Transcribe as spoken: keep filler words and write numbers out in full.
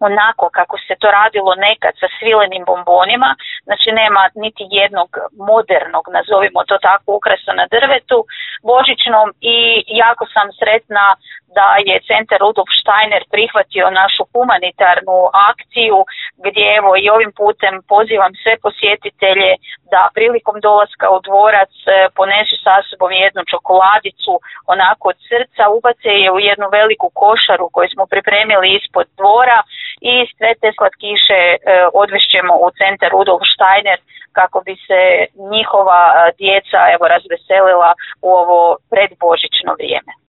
onako kako se to radilo nekad sa svilenim bombonima, znači nema niti jednog modernog, nazovimo to tako, ukrasa na drvetu božićnom i jako sam sretna da je Centar Rudolf Steiner prihvatio našu humanitarnu akciju gdje evo i ovim putem pozivam sve posjetitelje da prilikom dolaska u dvorac ponesu sa sobom jednu čokoladicu onako od srca, ubace je u jednu veliku košaru koju smo pripremili ispod dvora i sve te slatkiše odvešćemo u Centar Rudolf Steiner kako bi se njihova djeca evo razveselila u ovo predbožićno vrijeme.